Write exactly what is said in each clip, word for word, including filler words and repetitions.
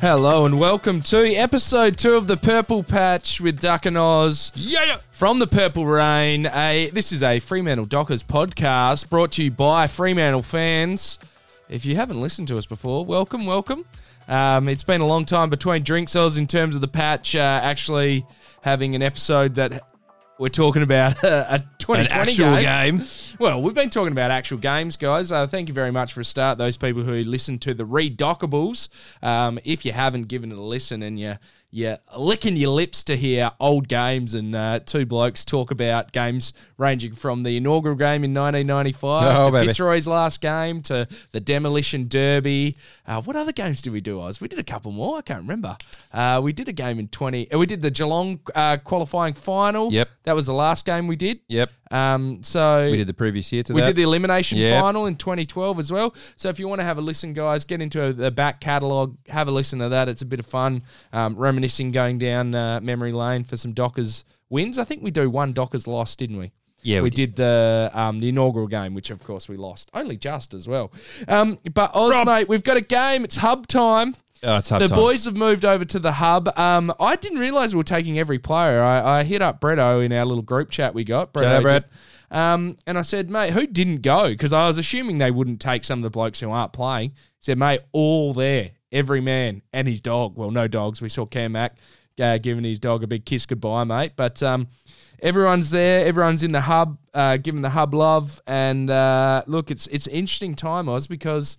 Hello and welcome to episode two of the Purple Patch with Duck and Oz. Yeah. From the Purple Rain. A this is a Fremantle Dockers podcast brought to you by Fremantle fans. If you haven't listened to us before, welcome, welcome. Um, it's been a long time between drinks, Oz, in terms of the patch uh, actually having an episode that we're talking about a twenty twenty An actual game. game. Well, we've been talking about actual games, guys. Uh, thank you very much for a start. Those people who listen to the Redockables. Um, if you haven't given it a listen and you you're licking your lips to hear old games and uh, two blokes talk about games ranging from the inaugural game in nineteen ninety-five Oh, to baby. Fitzroy's last game to the Demolition Derby. Uh, what other games did we do, Oz? We did a couple more. I can't remember. Uh, we did a game in twenty. Uh, we did the Geelong uh, qualifying final. Yep. That was the last game we did. Yep. Um, so We did the previous year to we that. did the elimination Yep. final in twenty twelve as well. So if you want to have a listen, guys, get into the back catalogue, have a listen to that. It's a bit of fun, um, reminiscing, going down uh, memory lane for some Dockers wins. I think we do one Dockers loss, didn't we? Yeah, we, we did. the um, the inaugural game, which of course we lost, only just as well. Um, but Oz, Rob. mate, we've got a game. It's hub time. Oh, it's hard The time. boys have moved over to the hub. Um, I didn't realise we were taking every player. I, I hit up Bretto in our little group chat we got. Shout out, Brett. Um, and I said, mate, who didn't go? Because I was assuming they wouldn't take some of the blokes who aren't playing. He said, mate, all there, every man and his dog. Well, no dogs. We saw Cam Mack uh, giving his dog a big kiss goodbye, mate. But um, everyone's there. Everyone's in the hub, uh, giving the hub love. And uh, look, it's it's an interesting time, Oz, because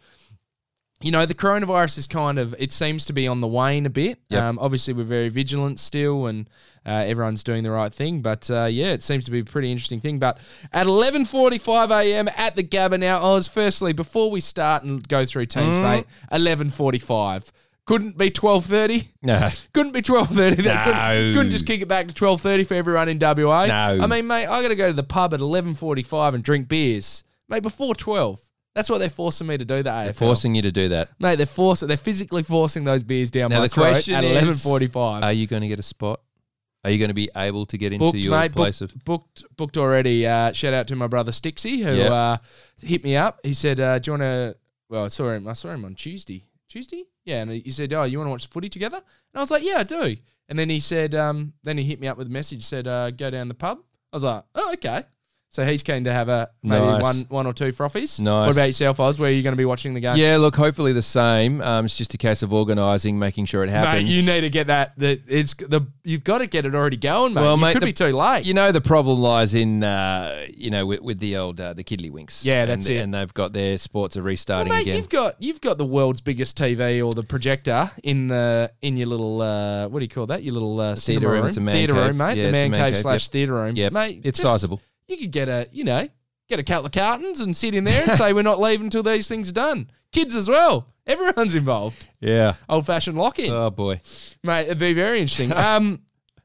you know, the coronavirus is kind of, it seems to be on the wane a bit. Yep. Um, obviously, we're very vigilant still and uh, everyone's doing the right thing. But, uh, yeah, it seems to be a pretty interesting thing. But at eleven forty-five a.m. at the Gabba now, Oz, firstly, before we start and go through teams, Mm. mate, eleven forty-five. Couldn't be twelve thirty. No. Couldn't be twelve thirty. They No. couldn't, couldn't just kick it back to twelve thirty for everyone in W A. No. I mean, mate, I got to go to the pub at eleven forty-five and drink beers. Mate, before twelve. That's what they're forcing me to do, the A F L. They're forcing you to do that. Mate, they're forcing, they're physically forcing those beers down Now my the throat question at is, eleven forty-five. Are you going to get a spot? Are you going to be able to get into Booked, your mate, place booked, of... booked, booked already. Uh, shout out to my brother Stixie, who Yep. uh, hit me up. He said, uh, "Do you want to?" Well, I saw him. I saw him on Tuesday. Tuesday, yeah. And he said, "Oh, you want to watch footy together?" And I was like, "Yeah, I do." And then he said, um, then he hit me up with a message. Said, uh, "Go down the pub." I was like, "Oh, okay." So he's keen to have a maybe Nice. one, one or two frothies. Nice. What about yourself, Oz? Where are you going to be watching the game? Yeah, look, hopefully the same. Um, it's just a case of organising, making sure it happens. Mate, you need to get that. That it's the you've got to get it already going, mate. Well, you mate, could the- be too late. You know, the problem lies in, uh, you know, with, with the old, uh, the Kiddlywinks. Yeah, that's and, it. And they've got their sports are Well, restarting mate, again. you've got you've got the world's biggest T V or the projector in the in your little uh, what do you call that? Your little uh, theatre cinema room. room, It's a man theatre cave. room, mate. Yeah, the it's a man man cave cave, slash yep. theatre room, Yep, mate. it's just- sizable. You could get a you know get a couple of cartons and sit in there and say we're not leaving until these things are done. Kids as well. Everyone's involved. Yeah. Old fashioned lock in, Oh, boy. mate. It'd be very interesting. Um,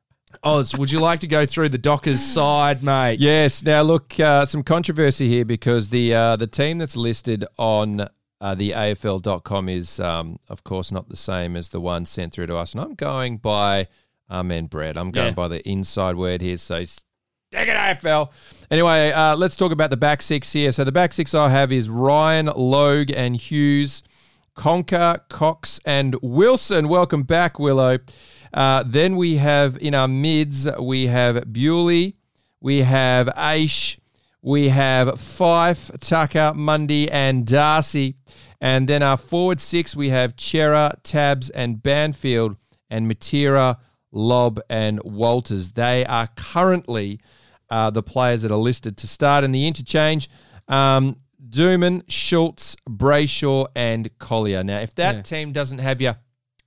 Oz, would you like to go through the Dockers side, mate? Yes. Now, look, uh, some controversy here because the uh, the team that's listed on uh, the A F L dot com is, um, of course, not the same as the one sent through to us. And I'm going by our man Brett. I'm going Yeah. by the inside word here. So, stick it, A F L. Anyway, uh, let's talk about the back six here. So, the back six I have is Ryan, Logue, and Hughes, Conker, Cox, and Wilson. Welcome back, Willow. Uh, then we have in our mids, we have Bewley, we have Aish, we have Fife, Tucker, Mundy, and Darcy. And then our forward six, we have Chera, Tabs, and Banfield, and Matera, Lobb, and Walters. They are currently uh, the players that are listed to start in the interchange. Um, Dooman, Schultz, Brayshaw, and Collier. Now, if that Yeah. team doesn't have you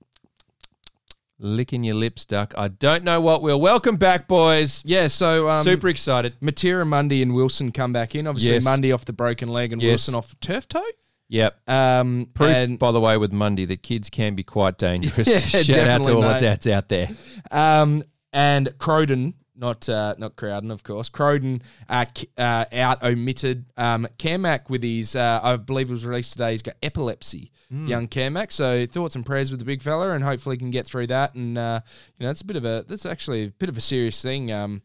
licking your lips, Duck, I don't know what will. Welcome back, boys. Yeah. So um, Super excited. Matera, Mundy, and Wilson come back in. Obviously, Yes. Mundy off the broken leg and Yes. Wilson off turf toe. Yep. Um, Proof, and, by the way, with Mundy, that kids can be quite dangerous. Yeah, Shout out to definitely, all mate. the dads out there. um, and Croden, not uh, not Crowden, of course. Croden uh, k- uh, out omitted. Um, Carmack with his, uh, I believe it was released today. He's got epilepsy. Young Carmack. So thoughts and prayers with the big fella, and hopefully can get through that. And uh, you know, it's a bit of a that's actually a bit of a serious thing. Um,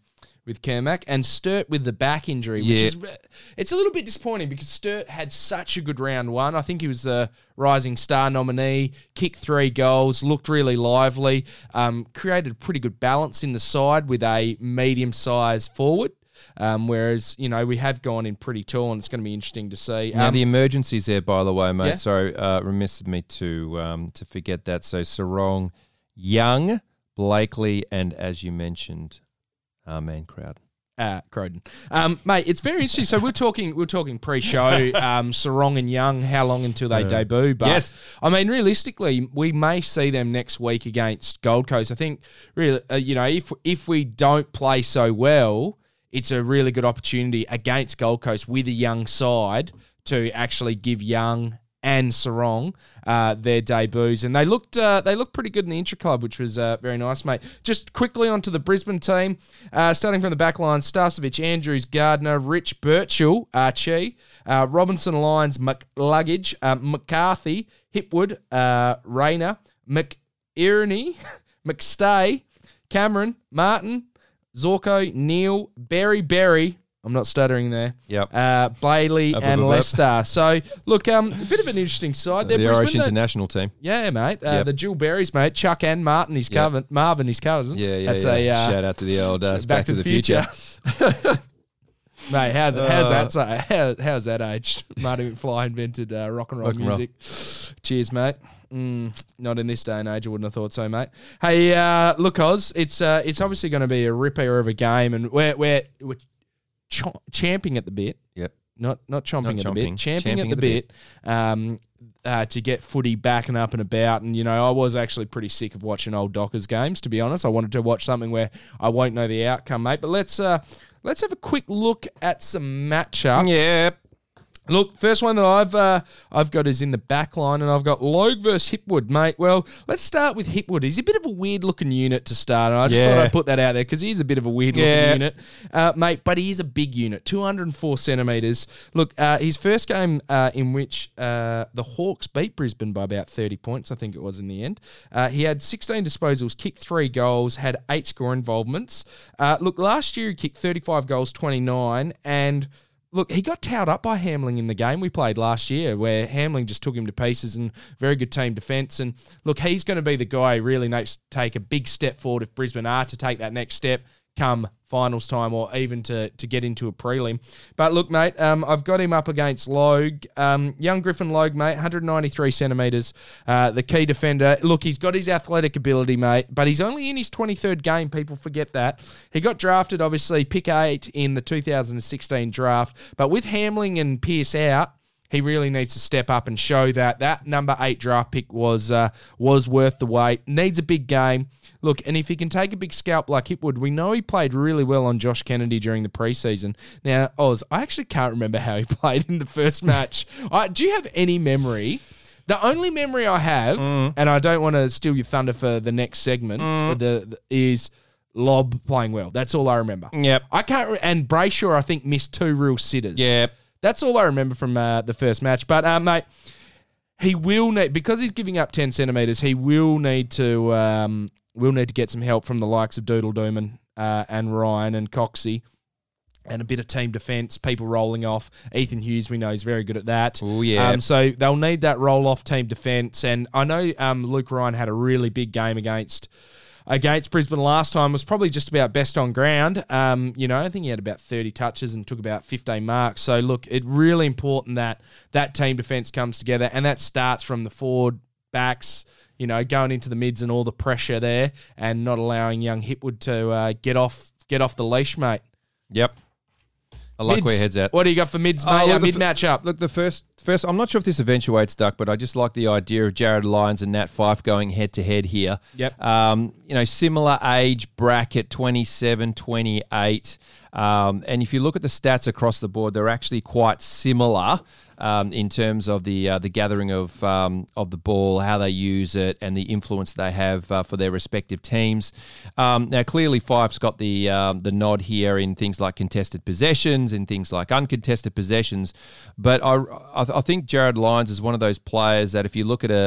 with Kermack, and Sturt with the back injury, which Yeah. is it's a little bit disappointing because Sturt had such a good round one. I think he was the Rising Star nominee, kicked three goals, looked really lively, um, created a pretty good balance in the side with a medium-sized forward. Um, whereas, you know, we have gone in pretty tall, and it's going to be interesting to see. Now, Um, the emergencies there, by the way, mate. Yeah. Sorry, uh, remiss of me to um, to forget that. So, Sarong, Young, Blakely, and as you mentioned, our main crowd. Uh, Croydon, um, mate. It's very interesting. So we're talking, we're talking pre-show. Um, Sarong and Young, how long until they Uh, debut? But yes. I mean, realistically, we may see them next week against Gold Coast. I think, really, uh, you know, if if we don't play so well, it's a really good opportunity against Gold Coast with a young side to actually give Young and Sarong uh, their debuts, and they looked uh, they looked pretty good in the intra-club, which was uh, very nice, mate. Just quickly onto the Brisbane team, uh, starting from the back line: Starcevic, Andrews, Gardner, Rich, Birchall, Archie, uh, Robinson, Lyons, McLuggage, uh, McCarthy, Hipwood, uh, Rayner, McIroney, McStay, Cameron, Martin, Zorko, Neil, Berry, Berry. I'm not stuttering there. Yep. Uh, Bailey Up, and up, up, up. Lester. So, look, um, a bit of an interesting side there. The Brisbane, Irish that- international team. yeah, mate. Uh, Yep. The Jill Berries, mate. Chuck and Martin, his Yep. cousin. Marvin, his cousin. Yeah, yeah, That's yeah. a uh, Shout out to the old uh, Back, to the, future. Mate, how, how's Uh, that? So, how, how's that aged? Marty McFly invented uh, rock and roll Rock and roll. music. Cheers, mate. Mm, not in this day and age. I wouldn't have thought so, mate. Hey, uh, look, Oz. It's uh, it's obviously going to be a ripper of a game, and we're we're, we're ch- champing at the bit. Yep. Not not chomping Not at the bit, chomping. champing, Champing at the, at the bit, um, uh, to get footy back and up and about. And, you know, I was actually pretty sick of watching old Dockers games, to be honest. I wanted to watch something where I won't know the outcome, mate. But let's uh, let's have a quick look at some matchups. Yep. Look, first one that I've uh, I've got is in the back line, and I've got Logue versus Hipwood, mate. Well, let's start with Hipwood. He's a bit of a weird looking unit to start, and I just Yeah. thought I'd put that out there because he's a bit of a weird Yeah. looking unit, uh, mate. But he is a big unit, two hundred four centimetres. Look, uh, his first game uh, in which uh, the Hawks beat Brisbane by about thirty points, I think it was in the end. Uh, he had sixteen disposals, kicked three goals, had eight score involvements. Uh, look, last year he kicked thirty-five goals, twenty-nine, and look, he got towed up by Hamling in the game we played last year where Hamling just took him to pieces, and very good team defence. And look, he's going to be the guy who really needs to take a big step forward if Brisbane are to take that next step come finals time or even to, to get into a prelim. But look, mate, um, I've got him up against Logue. Um, young Griffin Logue, mate, one hundred ninety-three centimetres, uh, the key defender. Look, he's got his athletic ability, mate, but he's only in his twenty-third game. People forget that. He got drafted, obviously, pick eight in the two thousand sixteen draft, but with Hamling and Pearce out, he really needs to step up and show that that number eight draft pick was uh, was worth the wait. Needs a big game. Look, and if he can take a big scalp like Hipwood, we know he played really well on Josh Kennedy during the preseason. Now, Oz, I actually can't remember how he played in the first match. I, do you have any memory? The only memory I have, Mm. and I don't want to steal your thunder for the next segment, Mm. the, the is Lob playing well. That's all I remember. Yep. I can't. Re- and Brayshaw, I think, missed two real sitters. Yep. That's all I remember from uh, the first match. But, uh, mate, he will need, because he's giving up ten centimetres, he will need to um, will need to get some help from the likes of Doodle Dooman uh, and Ryan and Coxie, and a bit of team defence, people rolling off. Ethan Hughes, we know, is very good at that. Oh, yeah. Um, so they'll need that roll-off team defence. And I know um, Luke Ryan had a really big game against against Brisbane last time. Was probably just about best on ground. Um, you know, I think he had about thirty touches and took about fifteen marks. So, look, it's really important that that team defence comes together, and that starts from the forward backs, you know, going into the mids and all the pressure there, and not allowing young Hipwood to uh, get off get off the leash, mate. Yep. I like Mids. where your head's at. What do you got for mids, Oh, mate? look, Our the mid f- matchup. Look, the first, first, I'm not sure if this eventuates, Duck, but I just like the idea of Jared Lyons and Nat Fyfe going head to head here. Yep. Um, you know, similar age bracket, twenty-seven, twenty-eight. Um, and if you look at the stats across the board, they're actually quite similar um, in terms of the uh, the gathering of um, of the ball, how they use it, and the influence they have uh, for their respective teams. Um, now, clearly, Fife's got the um, the nod here in things like contested possessions, in things like uncontested possessions. But I I, I think Jared Lyons is one of those players that if you look at a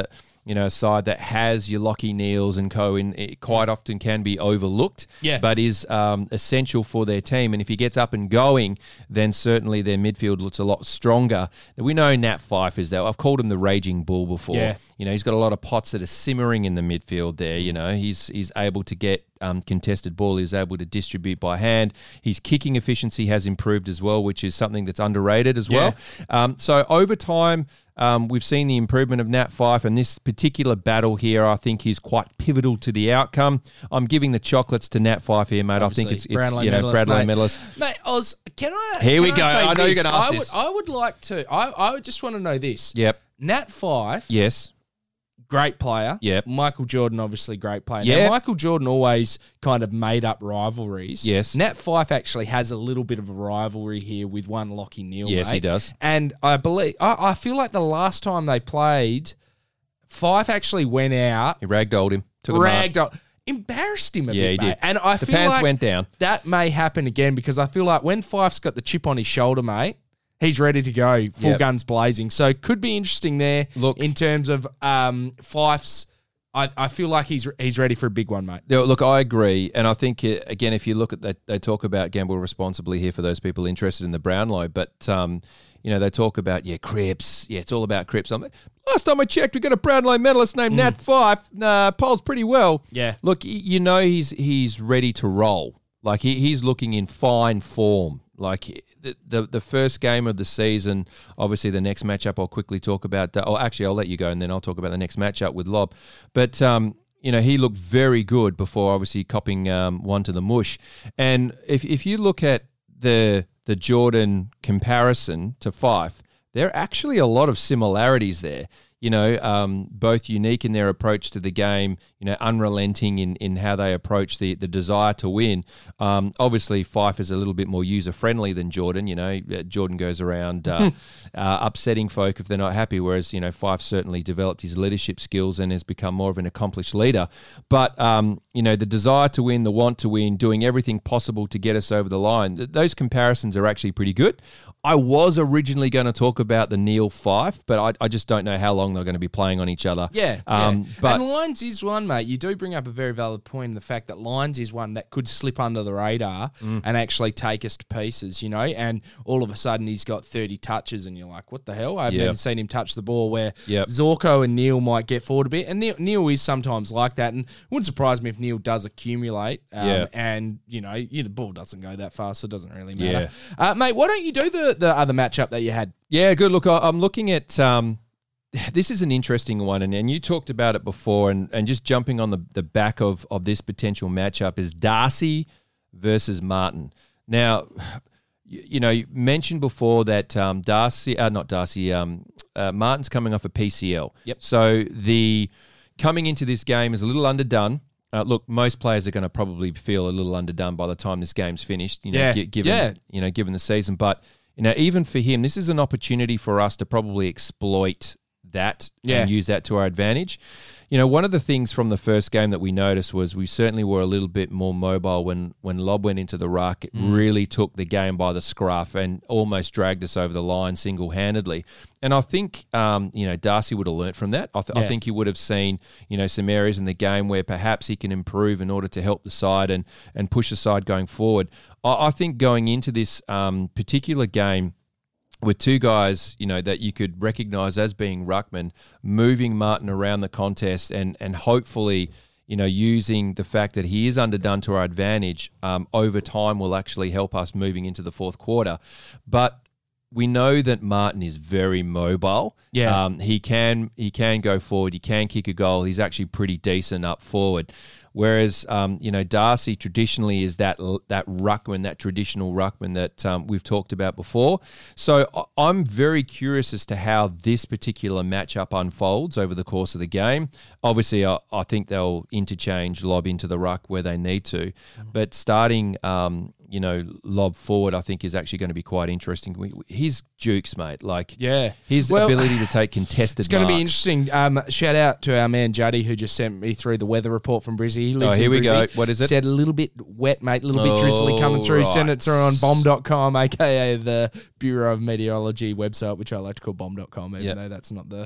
you know, a side that has your Lockie Neals and co in, it quite often can be overlooked, Yeah. but is um, essential for their team. And if he gets up and going, then certainly their midfield looks a lot stronger. Now, we know Nat Fyfe is there. I've called him the Raging Bull before. Yeah. You know, he's got a lot of pots that are simmering in the midfield there. You know, he's he's able to get um, contested ball. He's able to distribute by hand. His kicking efficiency has improved as well, which is something that's underrated as well. Um, so over time, um, we've seen the improvement of Nat Fyfe, and this particular battle here, I think, is quite pivotal to the outcome. I'm giving the chocolates to Nat Fyfe here, mate. Obviously, I think it's, it's Brownlow you know medalist, Brownlow mate. medalist. Mate, Oz, can I? Here can we I go. say I know you're this? gonna ask I this. Would, I would like to. I, I would just want to know this. Yep. Nat Fyfe, Yes. great player. Yep. Michael Jordan, obviously great player. Yep. Now, Michael Jordan always kind of made up rivalries. Yes. Nat Fyfe actually has a little bit of a rivalry here with one Lockie Neal. Yes, mate. he does. And I believe I, I feel like the last time they played, Fyfe actually went out, He ragdolled him. Took him up. ragged up, embarrassed him a Yeah, bit, he mate. did. And I The feel pants like went down. that may happen again because I feel like when Fife's got the chip on his shoulder, mate, he's ready to go, full Yep. guns blazing. So it could be interesting there. Look- in terms of um, Fife's, I, I feel like he's he's ready for a big one, mate. Yeah, look, I agree, and I think uh, again, if you look at that, they talk about gamble responsibly here for those people interested in the Brownlow. But um, you know, they talk about yeah, Cripps. Yeah, it's all about Cripps. I'm like, last time I checked, we got a Brownlow medalist named Nat Fyfe. Nah, polls pretty well. Yeah. Look, y- you know, he's he's ready to roll. Like he, he's looking in fine form. Like the, the the first game of the season, obviously the next matchup I'll quickly talk about. Oh, actually, I'll let you go and then I'll talk about the next matchup with Lob. But, um, you know, he looked very good before obviously copping um, one to the mush. And if if you look at the the Jordan comparison to Fyfe, there are actually a lot of similarities there. You know, um, both unique in their approach to the game, you know, unrelenting in, in how they approach the, the desire to win. Um, obviously, Fyfe is a little bit more user-friendly than Jordan. You know, Jordan goes around uh, uh, upsetting folk if they're not happy, whereas, you know, Fyfe certainly developed his leadership skills and has become more of an accomplished leader. But, um, you know, the desire to win, the want to win, doing everything possible to get us over the line, th- those comparisons are actually pretty good. I was originally going to talk about the Neal Fyfe, but I, I just don't know how long they're going to be playing on each other. Yeah, um, yeah. But and Lyons is one, mate. You do bring up a very valid point in the fact that Lyons is one that could slip under the radar Mm. and actually take us to pieces, you know, and all of a sudden he's got thirty touches and you're like, what the hell? I haven't Yep. even seen him touch the ball where Yep. Zorko and Neal might get forward a bit. And Neal, Neal is sometimes like that. And it wouldn't surprise me if Neal does accumulate um, Yeah. and, you know, you, the ball doesn't go that fast, so it doesn't really matter. Yeah. Uh, mate, why don't you do the, the other matchup that you had? yeah, good. Look, I, I'm looking at um, this is an interesting one, and, and you talked about it before, and, and just jumping on the, the back of, of this potential matchup is Darcy versus Martin. Now, you, you know, you mentioned before that um, Darcy, uh, not Darcy, um, uh, Martin's coming off a P C L. Yep. So the coming into this game is a little underdone. Uh, look, most players are going to probably feel a little underdone by the time this game's finished. You know, Yeah. gi- given Yeah. you know, given the season, but you know, even for him, this is an opportunity for us to probably exploit that Yeah. and use that to our advantage. You know, one of the things from the first game that we noticed was we certainly were a little bit more mobile when, when Lob went into the ruck. It Mm. really took the game by the scruff and almost dragged us over the line single-handedly. And I think, um, you know, Darcy would have learnt from that. I, th- Yeah. I think he would have seen, you know, some areas in the game where perhaps he can improve in order to help the side and, and push the side going forward. I, I think going into this um, particular game, with two guys, you know, that you could recognise as being ruckman, moving Martin around the contest and and hopefully, you know, using the fact that he is underdone to our advantage um, over time will actually help us moving into the fourth quarter. But we know that Martin is very mobile. Yeah. Um, he can he can go forward. He can kick a goal. He's actually pretty decent up forward. Whereas, um, you know, Darcy traditionally is that that ruckman, that traditional ruckman that um, we've talked about before. So I- I'm very curious as to how this particular matchup unfolds over the course of the game. Obviously, I, I think they'll interchange Lob into the ruck where they need to. But starting, um, you know, Lob forward, I think is actually going to be quite interesting. We, his jukes, mate, like Yeah. his Well, ability to take contested It's going to be marks. interesting. Um, shout out to our man Juddy who just sent me through the weather report from Brizzy. He lives Oh, here in we Brizzy. go. What is it? Said a little bit wet, mate. A little bit drizzly coming Oh, through. Send right. it through on bomb dot com, aka the Bureau of Meteorology website, which I like to call bomb dot com, even Yep. though that's not the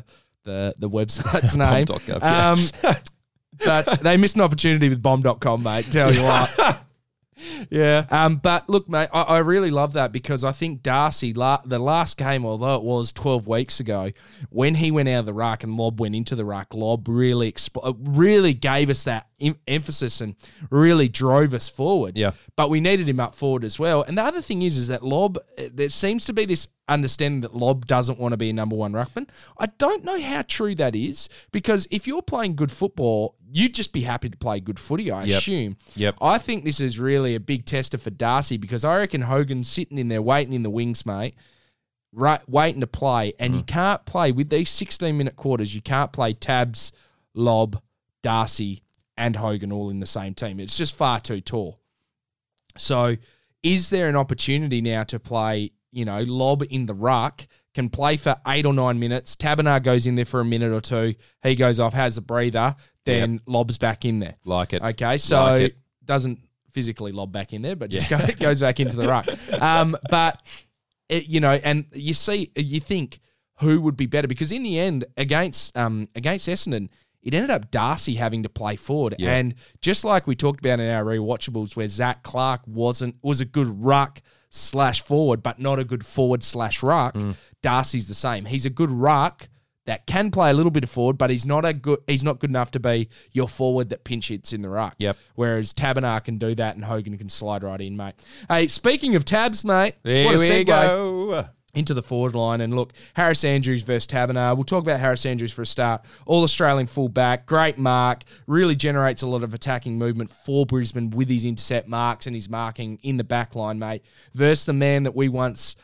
the, the website's name. bomb dot gov, yeah. Um, but they missed an opportunity with bomb dot com, mate, tell you what. Yeah. Um, but look, mate, I, I really love that because I think Darcy, la- the last game, although it was twelve weeks ago, when he went out of the ruck and Lobb went into the ruck, Lobb really expo- really gave us that em- emphasis and really drove us forward. Yeah. But we needed him up forward as well. And the other thing is, is that Lobb, there seems to be this understanding that Lobb doesn't want to be a number one ruckman. I don't know how true that is because if you're playing good football, you'd just be happy to play good footy, I Yep. assume. Yep. I think this is really a big tester for Darcy because I reckon Hogan's sitting in there waiting in the wings, mate, right, waiting to play. And Mm. you can't play with these sixteen-minute quarters. You can't play Tabs, Lobb, Darcy, and Hogan all in the same team. It's just far too tall. So is there an opportunity now to play, you know, Lobb in the ruck, can play for eight or nine minutes. Tabernar goes in there for a minute or two. He goes off, has a breather, then yep. Lobb's back in there. Like it. Okay, so like it. doesn't physically lob back in there, but just yeah. go, goes back into the ruck. Um, but, it, you know, and you see, you think who would be better? Because in the end, against um, against Essendon, it ended up Darcy having to play forward. Yeah. And just like we talked about in our rewatchables where Zach Clark wasn't was a good ruck slash forward, but not a good forward slash ruck, mm. Darcy's the same. He's a good ruck that can play a little bit of forward, but he's not a good he's not good enough to be your forward that pinch hits in the ruck. Yep. Whereas Tabernar can do that and Hogan can slide right in, mate. Hey, speaking of tabs, mate, there what a we segue go. Into the forward line. And look, Harris Andrews versus Tabernar. We'll talk about Harris Andrews for a start. All-Australian fullback, great mark, really generates a lot of attacking movement for Brisbane with his intercept marks and his marking in the back line, mate, versus the man that we once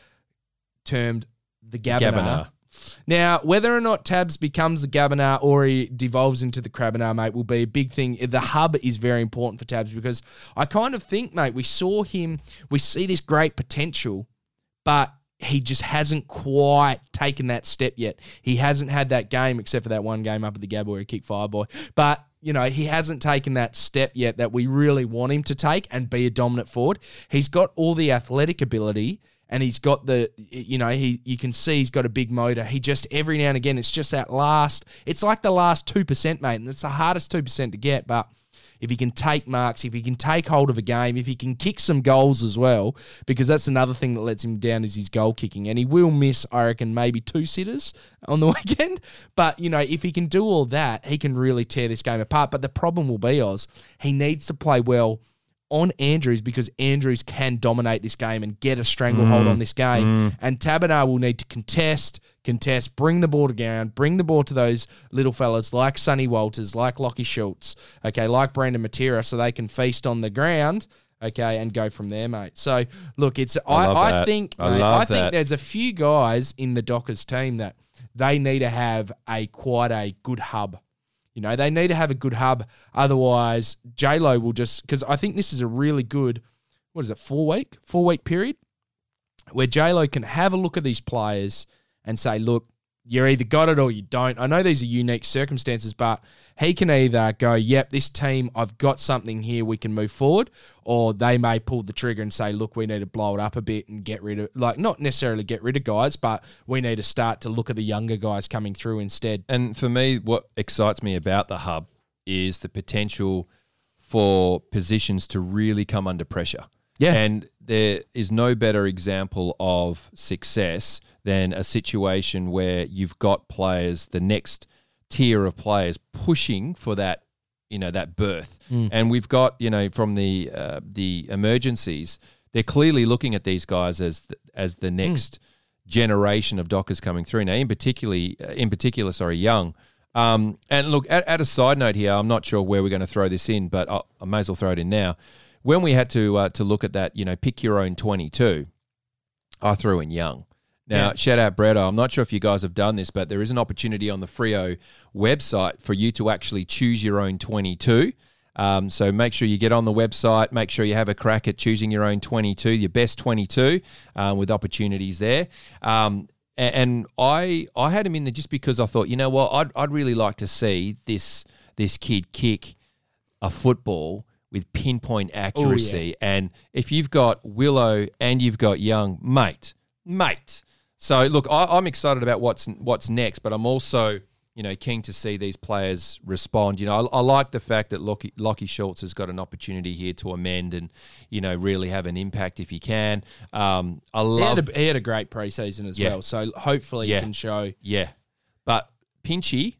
termed the Gabinar. Gabinar. Now, whether or not Tabs becomes the Gabinar or he devolves into the Crabinar, mate, will be a big thing. The hub is very important for Tabs because I kind of think, mate, we saw him, we see this great potential, but he just hasn't quite taken that step yet. He hasn't had that game, except for that one game up at the Gab where he kicked Fireboy. But, you know, he hasn't taken that step yet that we really want him to take and be a dominant forward. He's got all the athletic ability and he's got the, you know, he you can see he's got a big motor. He just, every now and again, it's just that last, it's like the last two percent, mate, and it's the hardest two percent to get, but if he can take marks, if he can take hold of a game, if he can kick some goals as well, because that's another thing that lets him down is his goal kicking. And he will miss, I reckon, maybe two sitters on the weekend. But, you know, if he can do all that, he can really tear this game apart. But the problem will be, Oz, he needs to play well on Andrews because Andrews can dominate this game and get a stranglehold mm. on this game. Mm. And Tabernar will need to contest, contest, bring the ball to ground, bring the ball to those little fellas like Sonny Walters, like Lockie Schultz, okay, like Brandon Matera, so they can feast on the ground, okay, and go from there, mate. So, look, it's I, I, I think I, mate, love I think that. there's a few guys in the Dockers team that they need to have a quite a good hub. You know, they need to have a good hub. Otherwise, J-Lo will just... Because I think this is a really good, what is it, four-week? Four-week period where J-Lo can have a look at these players and say, look, you either got it or you don't. I know these are unique circumstances, but he can either go, yep, this team, I've got something here, we can move forward, or they may pull the trigger and say, look, we need to blow it up a bit and get rid of, like, not necessarily get rid of guys, but we need to start to look at the younger guys coming through instead. And for me, what excites me about the hub is the potential for positions to really come under pressure. Yeah. And there is no better example of success than a situation where you've got players, the next tier of players pushing for that, you know, that berth. Mm. And we've got, you know, from the uh, the emergencies, they're clearly looking at these guys as the, as the next mm. generation of Dockers coming through. Now, in particularly, in particular, sorry, Young. Um, and look, at, at a side note here, I'm not sure where we're going to throw this in, but I'll, I may as well throw it in now. When we had to uh, to look at that, you know, pick your own twenty-two, I threw in Young. Now, yeah. Shout out Bretto. I'm not sure if you guys have done this, but there is an opportunity on the Freo website for you to actually choose your own twenty-two. Um, so make sure you get on the website. Make sure you have a crack at choosing your own twenty-two, your best twenty-two, um, with opportunities there. Um, and, and I I had him in there just because I thought, you know what, I'd I'd really like to see this this kid kick a football with pinpoint accuracy. Ooh, yeah. And if you've got Willow and you've got Young, mate, mate. So, look, I, I'm excited about what's what's next, but I'm also you know, keen to see these players respond. You know, I, I like the fact that Lockie, Lockie Schultz has got an opportunity here to amend and, you know, really have an impact if he can. Um, I love. He had a, he had a great preseason as Yeah. well, so hopefully Yeah. he can show. Yeah, but Pinchy,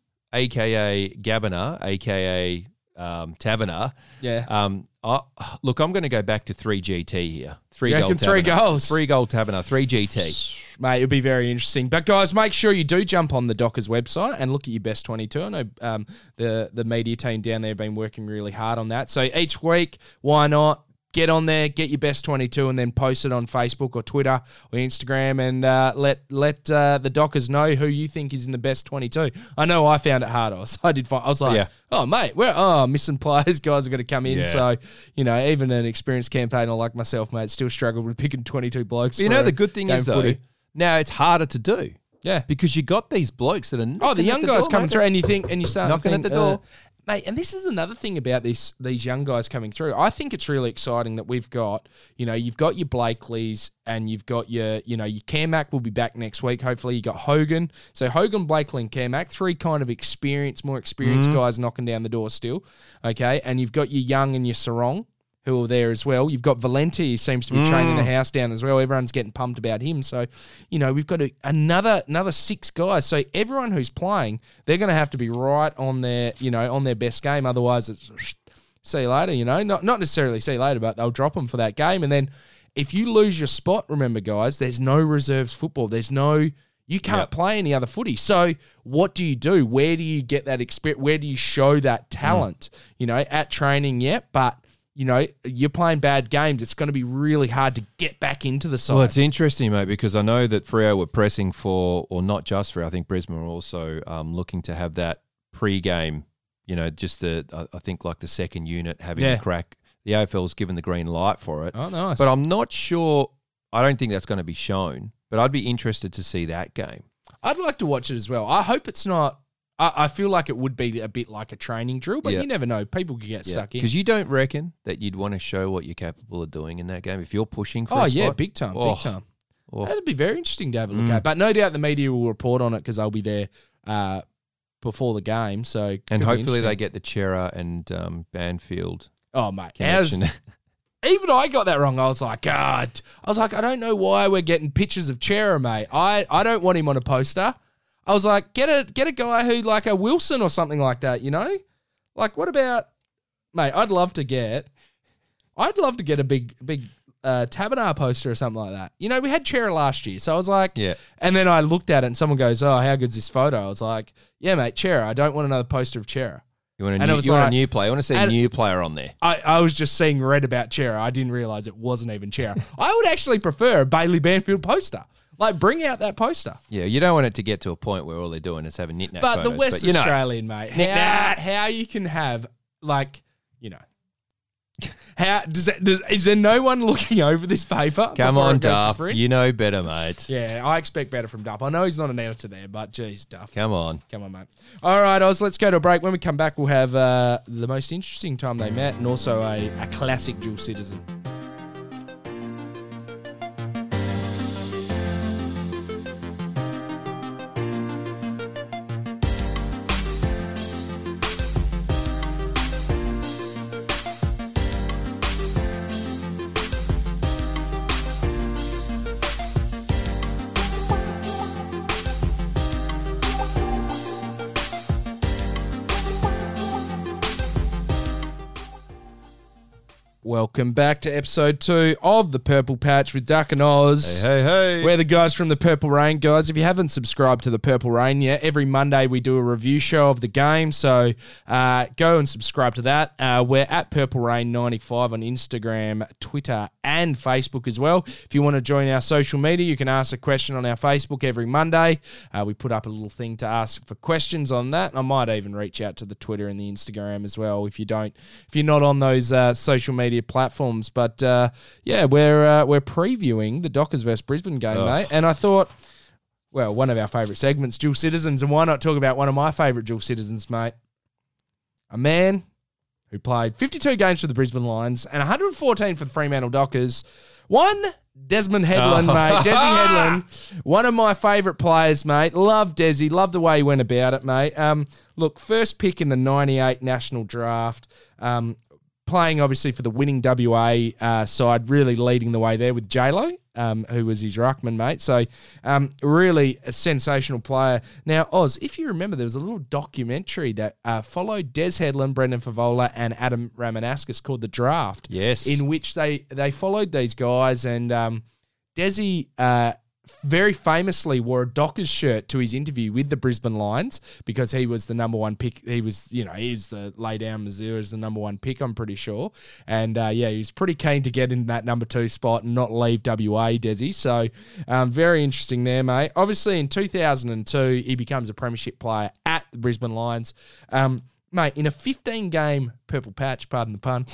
aka Gabiner, aka um, Taberner. Yeah. Um, I, look, I'm going to go back to three G T here. Three You goal reckon three Taberner. goals? Three goal Taberner. Three G T. Mate, it'll be very interesting. But guys, make sure you do jump on the Dockers website and look at your best twenty-two. I know um, the the media team down there have been working really hard on that. So each week, why not? Get on there, get your best twenty-two, and then post it on Facebook or Twitter or Instagram, and uh, let let uh, the Dockers know who you think is in the best twenty-two. I know I found it hard. I was, I did. Find, I was like, Yeah. oh mate, we're oh missing players. Guys are going to come in. Yeah. So you know, even an experienced campaigner like myself, mate, still struggled with picking twenty-two blokes. You for know, a the good thing game is, though, footy. now it's harder to do. Yeah. Because you got these blokes that are knocking Oh, the young at the guys door, coming mate. through, and you think, and you start Knocking to at think, the door. uh, mate. And this is another thing about this these young guys coming through. I think it's really exciting that we've got, you know, you've got your Blakeley's and you've got your, you know, your Carmack will be back next week. Hopefully, you got Hogan. So Hogan, Blakely, and Carmack, three kind of experienced, more experienced Mm-hmm. guys knocking down the door still. Okay, and you've got your Young and your Sarong, who are there as well. You've got Valenti, who seems to be training the house down as well. Everyone's getting pumped about him. So, you know, we've got a, another another six guys. So everyone who's playing, they're going to have to be right on their, you know, on their best game. Otherwise, it's see you later, you know. Not not necessarily see you later, but they'll drop them for that game. And then if you lose your spot, remember, guys, there's no reserves football. There's no... You can't Yep. play any other footy. So what do you do? Where do you get that experience? Where do you show that talent? You know, at training, yep, but... You know, you're playing bad games. It's going to be really hard to get back into the side. Well, it's interesting, mate, because I know that Freo were pressing for, or not just Freo, I think Brisbane were also um, looking to have that pre-game, you know, just the, I- I think like the second unit having Yeah. a crack. The A F L's given the green light for it. Oh, nice. But I'm not sure, I don't think that's going to be shown, but I'd be interested to see that game. I'd like to watch it as well. I hope it's not. I, I feel like it would be a bit like a training drill, but Yeah. you never know. People could get stuck in. Because you don't reckon that you'd want to show what you're capable of doing in that game if you're pushing for Oh, a yeah, spot? big time, Oh. big time. Oh. That'd be very interesting to have a look Mm. at. But no doubt the media will report on it because they'll be there uh, before the game. So And could be hopefully they interesting. get the Chera and um, Banfield Oh, mate. How's, connection. even I got that wrong. I was like, God. I was like, I don't know why we're getting pictures of Chera, mate. I, I don't want him on a poster. I was like, get a get a guy who like a Wilson or something like that, you know? Like, what about, mate? I'd love to get, I'd love to get a big big uh, Tabernar poster or something like that. You know, we had Chera last year, so I was like, Yeah. And then I looked at it, and someone goes, "Oh, how good's this photo?" I was like, "Yeah, mate, Chera. I don't want another poster of Chera." You want a And new, it was you want like- a new player. I want to see a and- new player on there. I, I was just seeing red about Chera. I didn't realize it wasn't even Chera. I would actually prefer a Bailey Banfield poster. Like, bring out that poster. Yeah, you don't want it to get to a point where all they're doing is having knick-knack But photos. the West you know, Australian, mate, how, Knick-knack. how you can have, like, you know, how does, that, does is there no one looking over this paper? Come before on, it goes to Duff. print? You know better, mate. Yeah, I expect better from Duff. I know he's not an editor there, but geez, Duff. Come on. Come on, mate. All right, Oz, let's go to a break. When we come back, we'll have uh, the most interesting time they met and also a, a classic dual citizen. Welcome back to episode two of The Purple Patch with Duck and Oz. Hey, hey, hey. We're the guys from the Purple Rain, guys. If you haven't subscribed to the Purple Rain yet, every Monday we do a review show of the game, so uh, go and subscribe to that. Uh, we're at Purple Rain ninety-five on Instagram, Twitter, and Facebook as well. If you want to join our social media, you can ask a question on our Facebook every Monday. Uh, we put up a little thing to ask for questions on that. I might even reach out to the Twitter and the Instagram as well if you don't, if you're not on those uh, social media platforms. But uh, yeah, we're uh, we're previewing the Dockers versus Brisbane game, Ugh. mate. And I thought, well, one of our favourite segments, dual citizens, and why not talk about one of my favourite dual citizens, mate? A man who played fifty-two games for the Brisbane Lions and one hundred fourteen for the Fremantle Dockers. One, Desmond Headland, Oh. mate. Desi Headland, one of my favourite players, mate. Love Desi. Love the way he went about it, mate. Um, look, first pick in the ninety-eight national draft. Um, playing, obviously, for the winning W A uh, side, really leading the way there with J-Lo, um, who was his ruckman, mate. So, um, really a sensational player. Now, Oz, if you remember, there was a little documentary that uh, followed Des Headland, Brendan Favola, and Adam Ramanauskas called The Draft. Yes. In which they, they followed these guys, and um, Desi uh, very famously wore a Dockers shirt to his interview with the Brisbane Lions because he was the number one pick. He was, you know, he was the lay down Missouri as the number one pick, I'm pretty sure. And uh, yeah, he was pretty keen to get in that number two spot and not leave W A, Desi. So um, very interesting there, mate. Obviously, in two thousand two, he becomes a premiership player at the Brisbane Lions. Um, mate, in a fifteen-game purple patch, pardon the pun,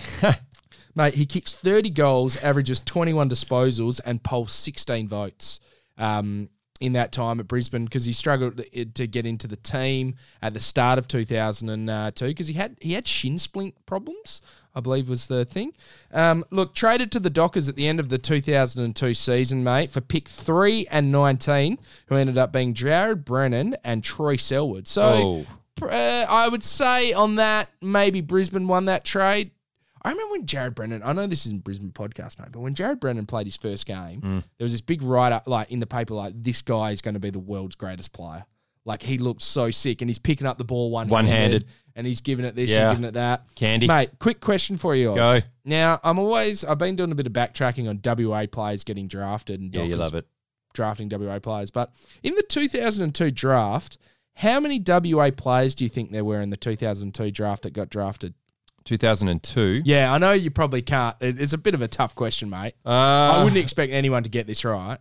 mate, he kicks thirty goals, averages twenty-one disposals, and polls sixteen votes. Um, in that time at Brisbane because he struggled to get into the team at the start of two thousand two because he had he had shin splint problems, I believe was the thing. Um, look, traded to the Dockers at the end of the two thousand two season, mate, for pick three and nineteen, who ended up being Jared Brennan and Troy Selwood. So Oh. uh, I would say on that, maybe Brisbane won that trade. I remember when Jared Brennan, I know this isn't Brisbane podcast, mate, but when Jared Brennan played his first game, Mm. there was this big write-up like in the paper, like, this guy is going to be the world's greatest player. Like, he looked so sick, and he's picking up the ball one-handed, One-handed. and he's giving it this Yeah. and giving it that. Candy. Mate, quick question for you, Oz. Go. Now, I'm always, I've been doing a bit of backtracking on W A players getting drafted and Yeah, you Dockers love it. drafting W A players, but in the two thousand two draft, how many W A players do you think there were in the two thousand two draft that got drafted? two thousand two. Yeah, I know you probably can't. It- It's a bit of a tough question, mate. Uh, I wouldn't expect anyone to get this right.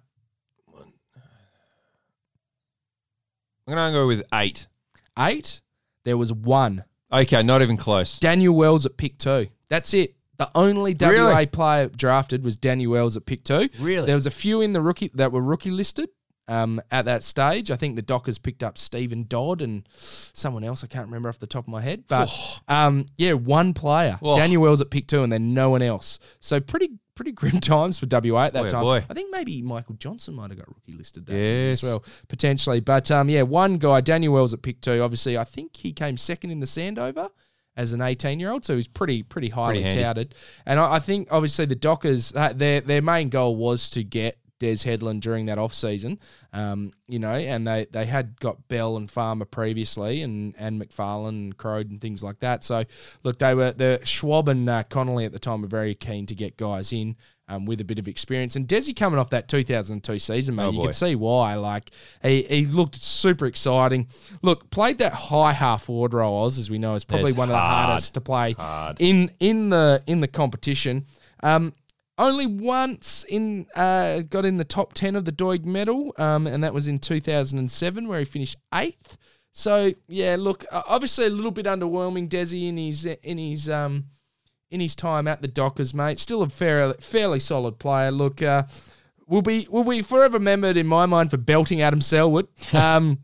I'm going to go with eight. Eight, there was one. Okay, not even close. Daniel Wells at pick two. That's it. The only W A Really? player drafted was Daniel Wells at pick two. Really? There was a few in the rookie that were rookie listed um, at that stage. I think the Dockers picked up Stephen Dodd and someone else I can't remember off the top of my head. But um, yeah, one player. Oh. Daniel Wells at pick two and then no one else. So pretty pretty grim times for W A at that Boy, oh time. boy. I think maybe Michael Johnson might have got rookie listed that Yes. as well, potentially. But um, yeah, one guy, Daniel Wells at pick two. Obviously, I think he came second in the Sandover as an eighteen-year-old, so he's pretty pretty highly Pretty handy. touted. And I, I think, obviously, the Dockers, uh, their their main goal was to get Des Headland during that off-season, um, you know, and they, they had got Bell and Farmer previously and, and McFarlane and Crode and things like that. So, look, they were, the Schwab and uh, Connolly at the time were very keen to get guys in um, with a bit of experience. And Desi coming off that two thousand two season, mate, Oh, you boy. can see why. Like, he, he looked super exciting. Look, played that high half-forward role, Oz, as we know, is probably It's one of the hard. hardest to play Hard. in in the in the competition. Um, only once in uh, got in the top ten of the Doig medal, um, and that was in two thousand seven, where he finished eighth. So yeah, look, uh, obviously a little bit underwhelming, Desi, in his in his um in his time at the Dockers, mate. Still a fairly fairly solid player. Look, uh, will be will be forever remembered in my mind for belting Adam Selwood. Um,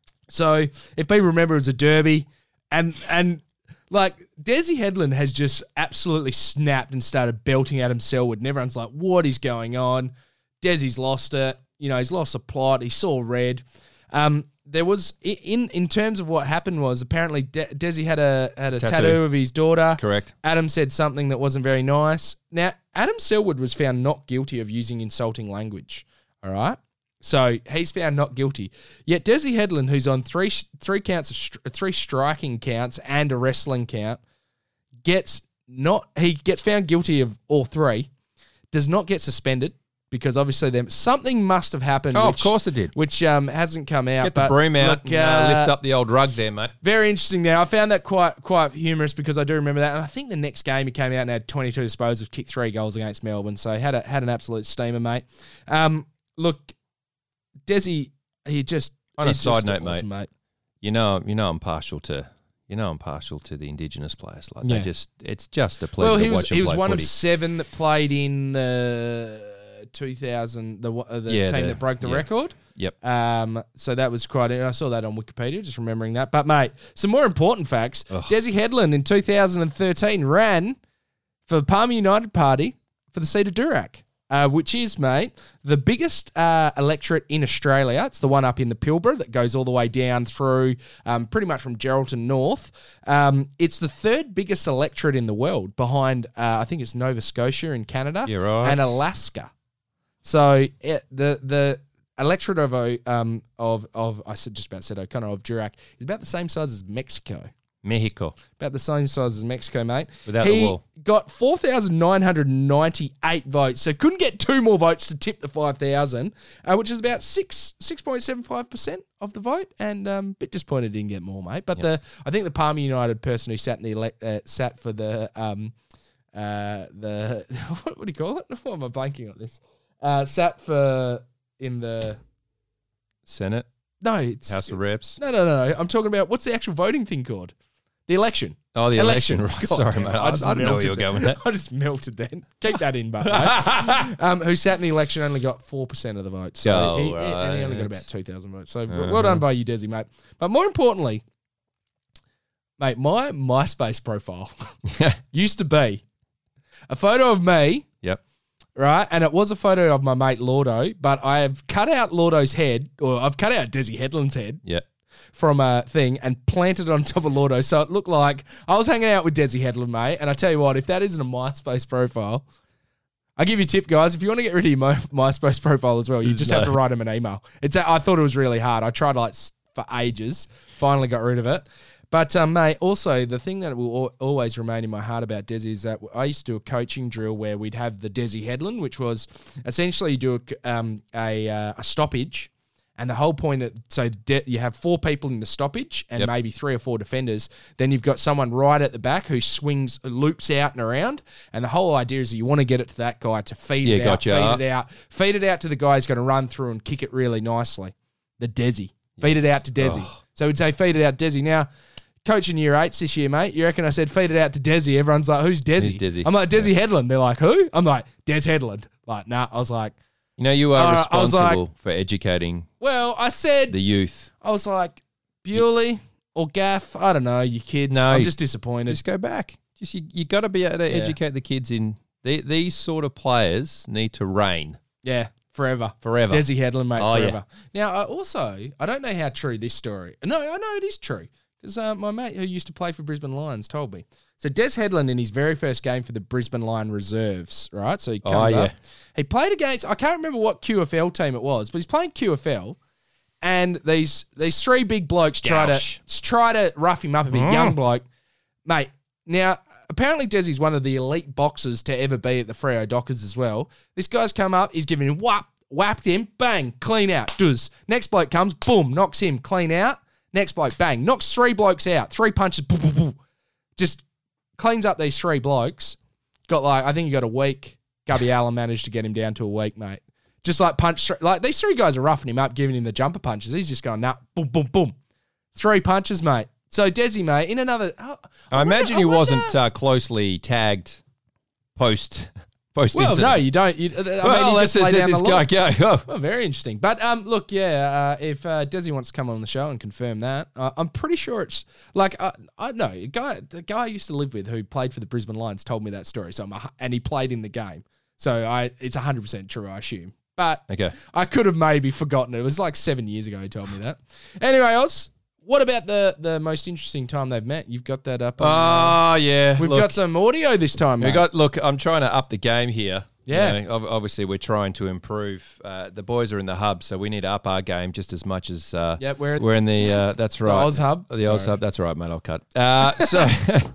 so if people remember, it was a derby, and and. Like, Desi Headland has just absolutely snapped and started belting Adam Selwood, and everyone's like, what is going on? Desi's lost it. You know, he's lost the plot. He saw red. Um, there was, in in terms of what happened was, apparently De- Desi had a had a tattoo. Tattoo. of his daughter. Correct. Adam said something that wasn't very nice. Now, Adam Selwood was found not guilty of using insulting language, all right? So he's found not guilty. Yet Desi Headland, who's on three three counts of stri- three striking counts and a wrestling count, gets not he gets found guilty of all three, does not get suspended because obviously them something must have happened. Oh, which, of course it did. which um, hasn't come out. Get the but broom out look, and uh, lift uh, up the old rug there, mate. Very interesting there. I found that quite quite humorous because I do remember that. And I think the next game he came out and had twenty-two disposals, kicked three goals against Melbourne. So had a, had an absolute steamer, mate. Um, look, Desi, he just On a he side just note, awesome, mate, You know, you know, I'm partial to, you know, I'm partial to the Indigenous players. Like Yeah. they just, it's just a pleasure Well, he to was watch them he was play one footy. of seven that played in the two thousand, the uh, the Yeah, team the- that broke the yeah. record. Yep. Um, so that was quite. I saw that on Wikipedia, just remembering that. But mate, some more important facts. Ugh. Desi Headland in two thousand thirteen ran for the Palmer United Party for the seat of Durack. uh, which is, mate, the biggest uh, electorate in Australia. It's the one up in the Pilbara that goes all the way down through um, pretty much from Geraldton North. Um, it's the third biggest electorate in the world behind, uh, I think it's Nova Scotia in Canada You're right. and Alaska. So it, the the electorate of um of of I said just about said O'Connor of Durack is about the same size as Mexico. Mexico. About the same size as Mexico, mate. Without he the wall. got four thousand nine hundred ninety-eight votes, so couldn't get two more votes to tip the five thousand, uh, which is about six six point seven five percent of the vote, and um, a bit disappointed didn't get more, mate. But yep. the I think the Palmer United person who sat in the elect, uh, sat for the um uh the what, what do you call it? Why am I blanking on this? Uh, sat for in the Senate. No, it's House of Reps. No, no, no. I'm talking about what's the actual voting thing called? The election. Oh, the election. election. Right. God Sorry, damn mate. it. I, I, I didn't know where you were going with that. I just melted then. Keep that in, but mate. um, who sat in the election only got four percent of the votes. So oh, he, right. and he only got about two thousand votes. So uh-huh. well done by you, Desi, mate. But more importantly, mate, my MySpace profile used to be a photo of me. Yep. Right, and it was a photo of my mate Lordo, but I have cut out Lordo's head, or I've cut out Desi Headland's head Yep. from a thing and planted it on top of Lordo, so it looked like I was hanging out with Desi Headland, mate. And I tell you what, if that isn't a MySpace profile, I give you a tip, guys. If you want to get rid of your My, MySpace profile as well, you just no. have to write him an email. It's a, I thought it was really hard. I tried like for ages, finally got rid of it. But, um, mate, also the thing that will al- always remain in my heart about Desi is that I used to do a coaching drill where we'd have the Desi Headland, which was essentially you do a, um, a, uh, a stoppage, and the whole point of, so de- you have four people in the stoppage and yep. maybe three or four defenders. Then you've got someone right at the back who swings, loops out and around, and the whole idea is that you want to get it to that guy to feed yeah, it gotcha. out, feed it out, feed it out to the guy who's going to run through and kick it really nicely. The Desi. Feed it out to Desi. Oh. So we'd say feed it out Desi. Now, coaching year eights this year, mate. You reckon I said feed it out to Desi? Everyone's like, who's Desi? Who's Desi? I'm like, Desi yeah. Headland. They're like, who? I'm like, Des Headland. Like, nah. I was like, you know, you are uh, responsible like, for educating. Well, I said the youth. I was like, Bewley or Gaff. I don't know, you kids. No, I'm just disappointed. Just go back. Just you, you got to be able to Yeah. educate the kids in the, these sort of players need to reign. Yeah, forever. Forever. Desi Headland, mate, Oh, forever. Now, I also, I don't know how true this story. No, I know it is true. Because uh, my mate who used to play for Brisbane Lions told me. So Des Headland in his very first game for the Brisbane Lion Reserves, right? So he comes Oh, yeah. up. He played against, I can't remember what Q F L team it was, but he's playing Q F L. And these these three big blokes try Goush. to try to rough him up a bit. Mm. Young bloke. Mate, now, apparently Desi's one of the elite boxers to ever be at the Freo Dockers as well. This guy's come up, he's giving him whap, whapped him, bang, clean out, does. Next bloke comes, boom, knocks him, clean out. Next bloke, bang, knocks three blokes out, three punches, boom, boom, boom. Just cleans up these three blokes. Got like, I think he got a week. Gubby Allen managed to get him down to a week, mate. Just like punch, like these three guys are roughing him up, giving him the jumper punches. He's just going, nah, boom, boom, boom. Three punches, mate. So Desi, mate, in another... Oh, I, I wonder, imagine I he wonder- wasn't uh, closely tagged post post Well, incident. no, you don't. You, I mean, well, you let's just lay let down this the guy law. go. Oh. Well, very interesting. But um, look, yeah, uh, if uh, Desi wants to come on the show and confirm that, uh, I'm pretty sure it's like uh, I know a guy, the guy I used to live with who played for the Brisbane Lions told me that story. So I'm a, and he played in the game, so I it's one hundred percent true, I assume. But Okay. I could have maybe forgotten it. It was like seven years ago he told me that. Anyway, Oz, what about the the most interesting time they've met? You've got that up. On, uh, Oh, yeah. we've Look, got some audio this time, mate. we got, look, I'm trying to up the game here. Yeah. You know, ob- obviously, we're trying to improve. Uh, the boys are in the hub, so we need to up our game just as much as uh, Yep, we're- we're in the, uh, that's right. Oz Hub. The Oz Sorry. Hub, that's right, mate, I'll cut. Uh, so,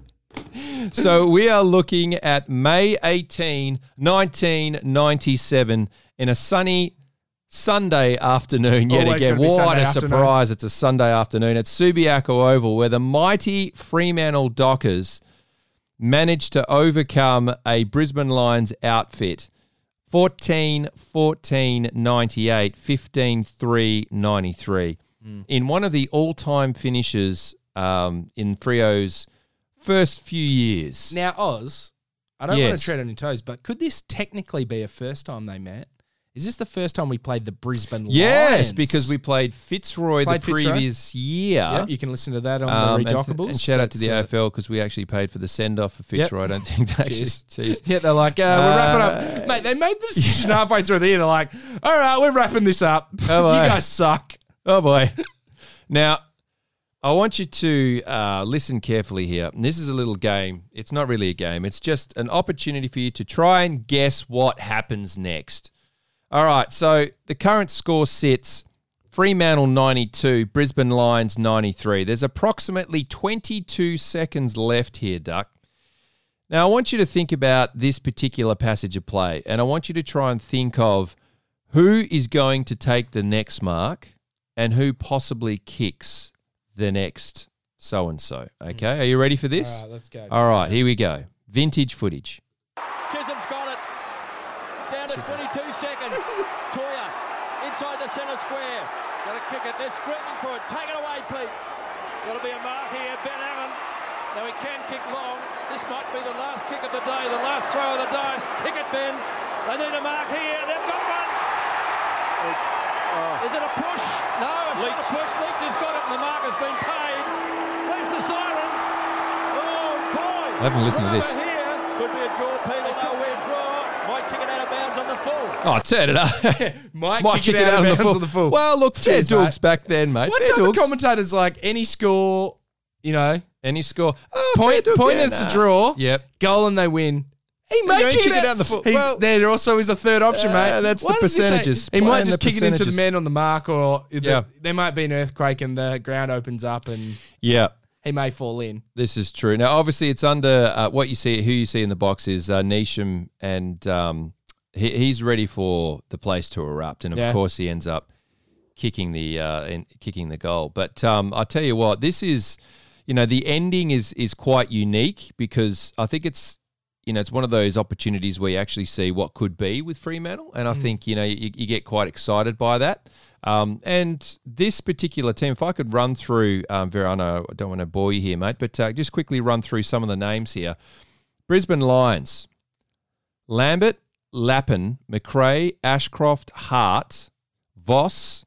so we are looking at May eighteenth, nineteen ninety-seven in a sunny Sunday afternoon yet Always again. gonna be What Sunday a afternoon. surprise. It's a Sunday afternoon at Subiaco Oval where the mighty Fremantle Dockers managed to overcome a Brisbane Lions outfit. fourteen fourteen ninety-eight, fifteen three ninety-three. Mm. In one of the all-time finishes um, in Freo's first few years. Now, Oz, I don't want Yes. to tread on your toes, but could this technically be a first time they met? Is this the first time we played the Brisbane Yes, Lions? because we played Fitzroy Played the Fitzroy. previous year. Yep, you can listen to that on Um, the and, Redockables. and shout out to the That's, A F L because we actually paid for the send-off for Yep. Fitzroy. I don't think they actually... Cheers. Jeez. Yeah, they're like, uh, we're wrapping Uh, up. Mate, they made the decision halfway through the year. They're like, all right, we're wrapping this up. Oh, you boy. guys suck. Oh, boy. Now, I want you to uh, listen carefully here. And this is a little game. It's not really a game. It's just an opportunity for you to try and guess what happens next. All right, so the current score sits Fremantle ninety-two, Brisbane Lions ninety-three. There's approximately twenty-two seconds left here, Duck. Now, I want you to think about this particular passage of play, and I want you to try and think of who is going to take the next mark and who possibly kicks the next so-and-so. Okay, are you ready for this? All right, let's go. All right, here we go. Vintage footage. Chisholm's got it. Down to twenty-two seconds. Toya inside the centre square. Got to kick it. They're screaming for it. Take it away, Pete. Got to be a mark here. Ben Allen. Now he can kick long. This might be the last kick of the day, the last throw of the dice. Kick it, Ben. They need a mark here. They've got one. Oh. Is it a push? No, it's Leach. Not a push. Leach has got it and the mark has been paid. There's the siren. Oh, boy. I haven't listened to this. Here. Could be a draw, Pete. It could be a draw. Might kick it out of bounds on the full. Oh, turn it up. Might, Might kick, it out, of bounds on the full. Well, look, fair Cheers, doogs mate. back then, mate. What fair type of doogs. commentators like any score, you know, Any score. Oh, point, fair doogs, point yeah, it's nah. a draw, Yep. goal and they win. He You're might going to kick, kick it it out out in the full. He- Well, there also is a third option, uh, mate. that's the What does he say? percentages. He might Playing just the kick it into the percentages. man on the mark, or the, Yeah. there might be an earthquake and the ground opens up and Yeah. he may fall in. This is true. Now, obviously, it's under uh, what you see, who you see in the box is uh, Neesham, and um, he, he's ready for the place to erupt. And of Yeah. course, he ends up kicking the uh, in, kicking the goal. But um, I tell you what, this is, you know, the ending is is quite unique because I think it's, you know, it's one of those opportunities where you actually see what could be with Fremantle, and I Mm. think you know you, you get quite excited by that. Um, and this particular team, if I could run through, um, Vera, I know I don't want to bore you here, mate, but uh, just quickly run through some of the names here. Brisbane Lions, Lambert, Lappin, McRae, Ashcroft, Hart, Voss,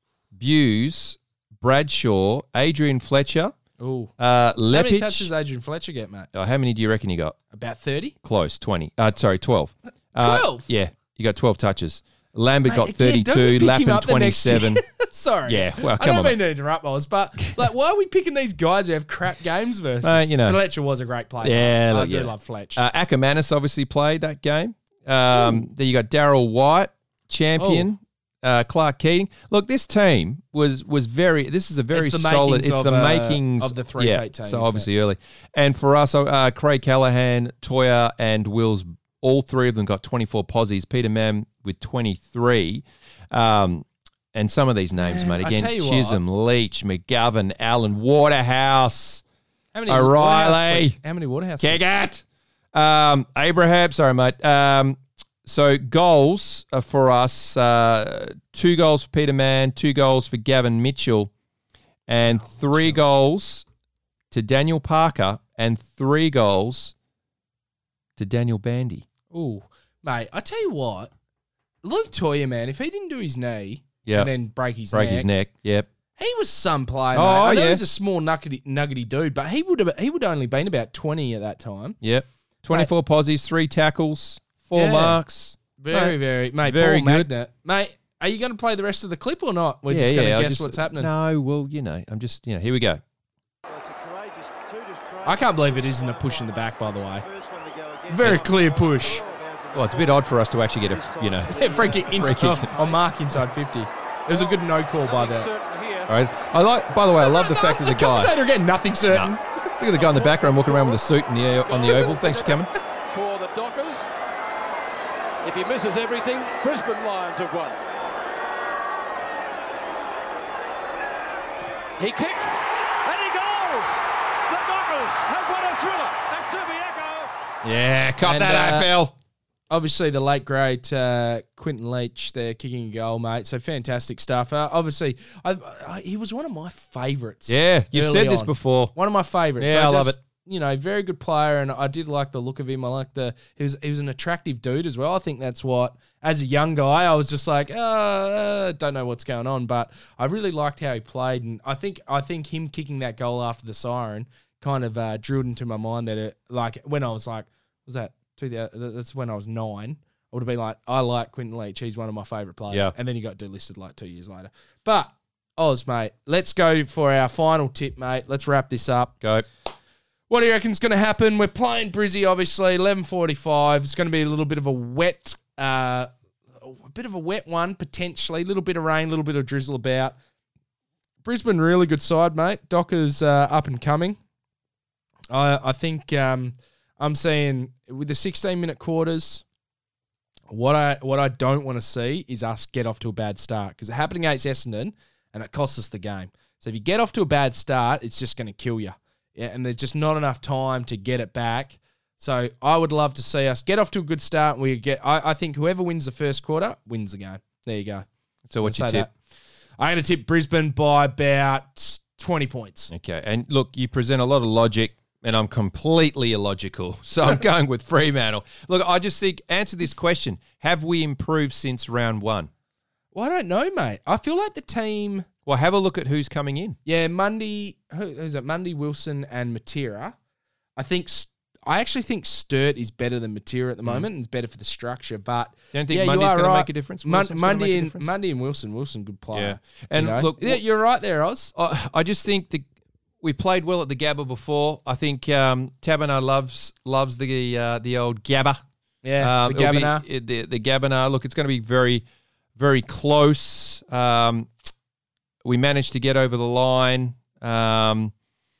Buse, Bradshaw, Adrian Fletcher, Ooh. uh, How many Lepich. touches Adrian Fletcher get, mate? Oh, how many do you reckon you got? About thirty? Close, twenty. Uh, sorry, twelve. Uh, twelve? Yeah, you got twelve touches. Lambert Mate, got again, don't we thirty-two, pick him Lappin up the next year? twenty-seven. Sorry. Yeah, well, I come don't on, mean to interrupt us, but like, why are we picking these guys who have crap games versus? Uh, you know. Fletcher was a great player. Yeah, I look, do yeah. love Fletch. Uh, Ackermanis obviously played that game. Um, then you got Daryl White, champion. Uh, Clark Keating. Look, this team was was very. This is a very It's the solid. makings It's of, the uh, makings of the three Yeah, Pete team, so isn't obviously early, and for us, uh, Craig Callahan, Toya, and Wills, all three of them got twenty-four posies. Peter Mam with twenty-three. Um, and some of these names, Man, mate. I Again, tell you what. Chisholm, Leach, McGovern, Allen, Waterhouse, How many O'Reilly. Waterhouse- How many Waterhouse? Kick it. Um, Abraham, sorry, mate. Um, so goals are for us, uh, two goals for Peter Mann, two goals for Gavin Mitchell, and three goals to Daniel Parker, and three goals to Daniel Bandy. Ooh, mate, I tell you what, Luke Toya, man, if he didn't do his knee Yeah. and then break his Break neck, his neck. Yep. he was some player. Oh, mate. I know yeah. he's a small nuggety, nuggety dude, but he would have he would only been about twenty at that time. Yep. twenty-four posies, three tackles, four Yeah. marks. Very, Mate, very, mate. very Ball good. magnet, mate. Are you going to play the rest of the clip or not? We're yeah, just going to yeah, I'll guess just- what's happening. No, well, you know, I'm just, you know, here we go. I can't believe it isn't a push in the back, by the way. Very clear push. Well, it's a bit odd for us to actually get a, you know. Free kick inside, Free kick. oh, on mark inside fifty. It was a good no call by the. All right. I like. By the way, I love the fact that the guy. commentator again, nothing certain. Look at the guy in the background walking around with a suit in the, on the oval. Thanks for coming. For the Dockers. If he misses everything, Brisbane Lions have won. He kicks and he goes. The Dockers have won a thriller at Subiaco. Yeah, caught And, that uh, A F L. Obviously, the late great uh, Quinton Leach there kicking a goal, mate. So fantastic stuff. Uh, obviously, I, I, he was one of my favourites. Yeah, you've early said this on. before. One of my favourites. Yeah, I love just it. you know, very good player, and I did like the look of him. I like the he was he was an attractive dude as well. I think that's what, as a young guy, I was just like, uh, don't know what's going on, but I really liked how he played, and I think I think him kicking that goal after the siren kind of uh, drilled into my mind that it, like when I was like, was that two thousand? That's when I was nine. I would have been like, I like Quinton Leach. He's one of my favourite players. Yeah. And then he got delisted like two years later. But Oz, mate, let's go for our final tip, mate. Let's wrap this up. Go. What do you reckon's going to happen? We're playing Brizzy, obviously, eleven forty-five. It's going to be a little bit of a wet, uh, a bit of a wet one, potentially. A little bit of rain, a little bit of drizzle about. Brisbane, really good side, mate. Docker's uh, up and coming. I, I think um, I'm seeing with the sixteen-minute quarters, what I what I don't want to see is us get off to a bad start, because it happened against Essendon and it cost us the game. So if you get off to a bad start, it's just going to kill you. Yeah, and there's just not enough time to get it back. So I would love to see us get off to a good start. And we get. I, I think whoever wins the first quarter wins the game. There you go. So what's your tip? That. I'm going to tip Brisbane by about twenty points. Okay, and look, you present a lot of logic, and I'm completely illogical. So I'm going with Fremantle. Look, I just think, answer this question. Have we improved since round one? Well, I don't know, mate. I feel like the team... Well, have a look at who's coming in. Yeah, Mundy, who, who's it? Mundy, Wilson, and Matera. I think... I actually think Sturt is better than Matera at the moment, mm. and it's better for the structure. But you don't think yeah, Mundy's going right. to make a difference? Mun- Mundy make a and difference? Mundy and Wilson, Wilson, good player. Yeah, and you know? look, yeah, you're right there, Oz. I, I just think the we played well at the Gabba before. I think um, Taberner loves loves the uh, the old Gabba. Yeah, um, the Gabba. Be, the the Gabba. Look, it's going to be very very close. Um, we managed to get over the line um,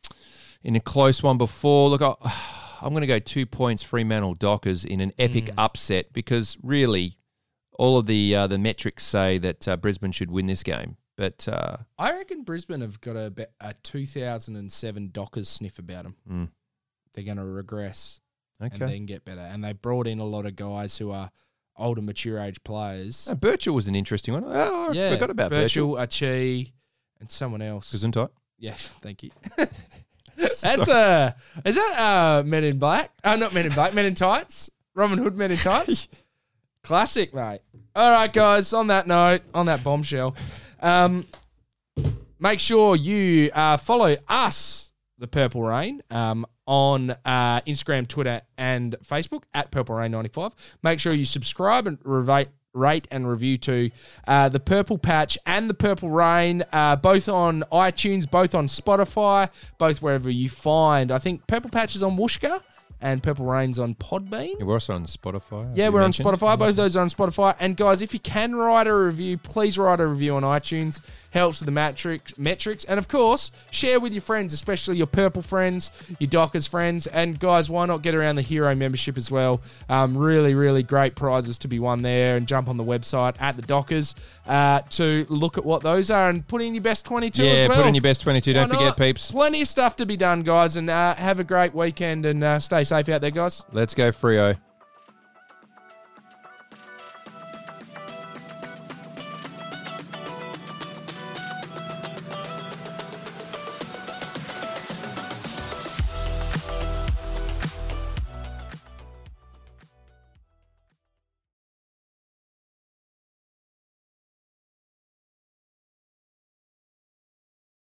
in a close one before. Look, I, I'm going to go two points Fremantle Dockers in an epic mm. upset, because really all of the uh, the metrics say that uh, Brisbane should win this game. But uh, I reckon Brisbane have got a, a two thousand seven Dockers sniff about them. Mm. They're going to regress okay. and then get better. And they brought in a lot of guys who are older, mature age players. Oh, Birchall was an interesting one. Oh, I yeah, forgot about Birchall. Birchall, Achi, and someone else. Gesundheit. Yes, thank you. That's a uh, is that uh, Men in Black? Uh, not Men in Black, Men in Tights. Robin Hood Men in Tights. Classic, mate. All right, guys. On that note, on that bombshell, um, make sure you uh, follow us, the Purple Rain, um, on uh, Instagram, Twitter, and Facebook at Purple Rain ninety-five. Make sure you subscribe and rate. Rate and review to uh, the Purple Patch and the Purple Rain, uh, both on iTunes, both on Spotify, both wherever you find. I think Purple Patch is on Wooshka and Purple Rain's on Podbean. Yeah, we're also on Spotify. Yeah, we're mentioned. on Spotify. Both of those are on Spotify. And guys, if you can write a review, please write a review on iTunes. Helps with the metrics. metrics. And of course, share with your friends, especially your Purple friends, your Dockers friends. And guys, why not get around the Hero membership as well? Um, really, really great prizes to be won there. And jump on the website at the Dockers uh, to look at what those are and put in your best twenty-two yeah, as well. Yeah, put in your best twenty-two. Don't why forget, not? peeps. Plenty of stuff to be done, guys. And uh, have a great weekend and uh, stay safe out there, guys. Let's go, Freo.